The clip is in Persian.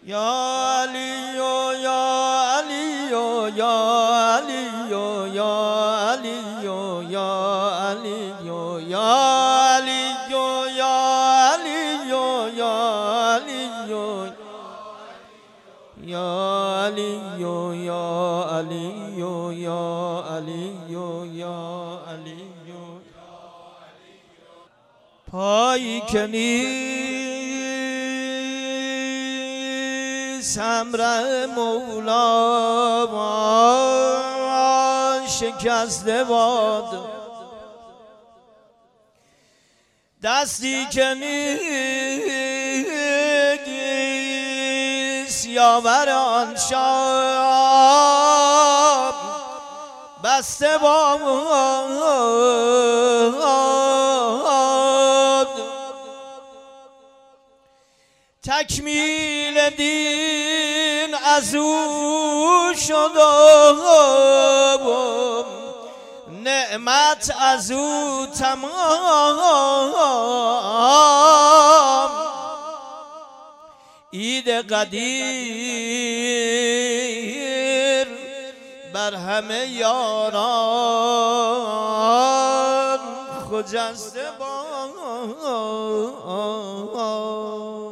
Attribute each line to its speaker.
Speaker 1: یا علی یا علی یا علی یا علی یا علی یا علی یا علی یا علی یا علی یا علی یا علی یا علی پایی که نیست همراه مولا شکسته باد، دستی که نیست یاور آن شام بسته باد، تکمیل دین از او شد و نعمت از او تمام، عید قدیر بر همه یاران خجسته باد.